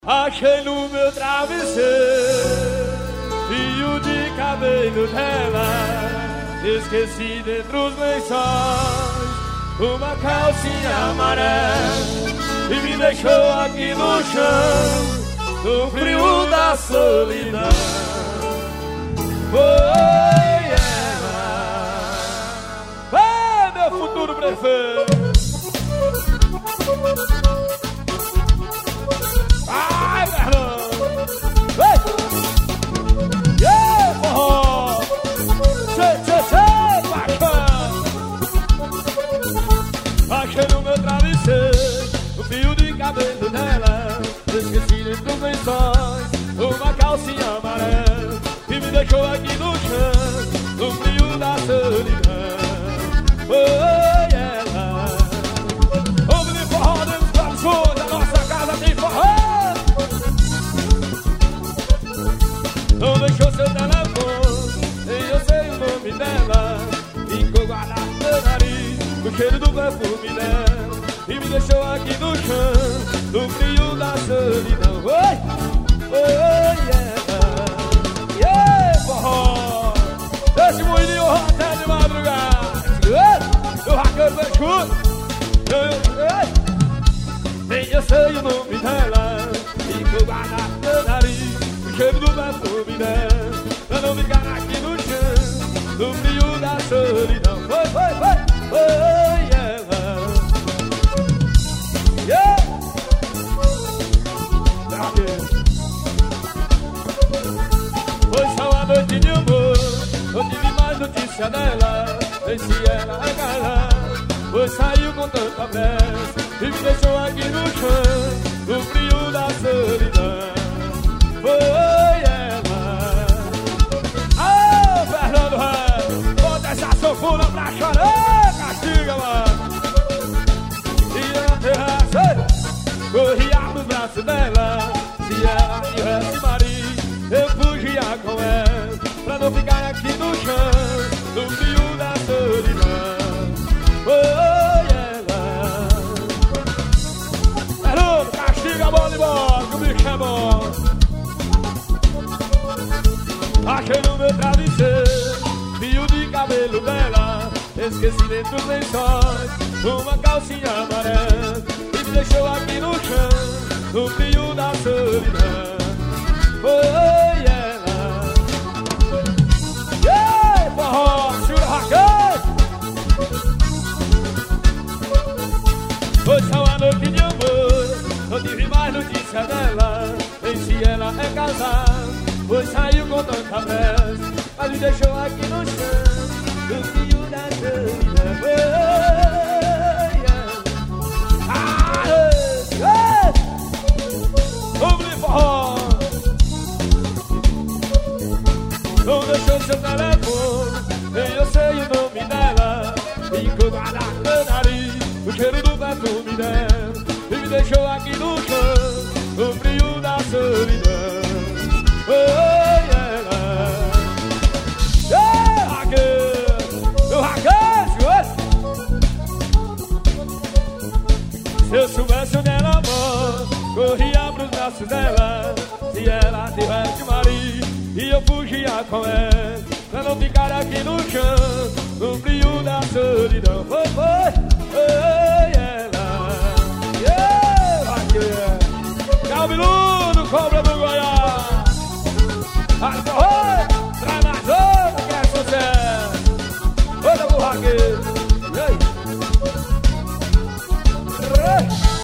Achei no meu travesseiro fio de cabelo dela. Esqueci dentro dos lençóis uma calcinha amarela e me deixou aqui no chão, no frio da solidão. Foi ela, meu futuro prefeito. Ai, Fernando! Ei! Yeah, forró! Tchê, paixão! Achei no meu travesseiro o fio de cabelo dela. Esqueci dentro dos lençóis uma calcinha amarela que me deixou aqui no chão, no frio da solidão. Foi ela. Ouve de forró dentro dos travessões, a nossa casa tem forró. Não deixou seu telefone, nem eu sei o nome dela. Ficou guardado no meu nariz, o cheiro do perfume dela, e me deixou aqui no chão, no frio da solidão. Oi, oi, yeah, forró. Esse moinho até de madrugada. O raqueiro da escuta. Nem eu sei o nome dela, ficou guardado no meu nariz, o cheiro do perfume dela, pra não ficar aqui no chão, no frio da solidão. Foi ela. Yeah! Foi só uma noite de amor, não tive mais notícia dela, nem se ela é casada. Foi saiu com tanta pressa e me deixou aqui no chão, no frio da solidão. Foi ela. Ah, Fernando Reis, bota essa sanfona pra chorar, castiga, mano. E ela terraça, corria nos braços dela. Se ela tivesse marido, eu fugia com ela, pra não ficar aqui no chão, no frio da solidão. Foi ela. Fernando, castiga a bola e bola, que o bicho é bom. Achei no meu travesseiro fio de cabelo dela. Esqueci dentro dos lençóis uma calcinha amarela e me deixou aqui no chão, no frio da solidão. Foi ela. Yeah, forró, segura raquete. Foi só uma noite de amor, não tive mais notícia dela, nem se ela é casada. Foi saiu com tanta pressa, mas me deixou aqui no chão, no fio da solidão. Vamos de forró. Não deixou seu telefone, nem eu sei o nome dela. Ficou guardado no meu nariz, o cheiro do perfume dela, e me deixou aqui no chão, no frio da solidão. Foi ela. O raquete, se eu soubesse onde ela mora, corria pros braços dela. Se ela tivesse marido, e eu fugia com ela, pra não ficar aqui no chão, no frio da solidão. Foi ela. Yeah, raquete. Calbiludo, cobra do Goiás.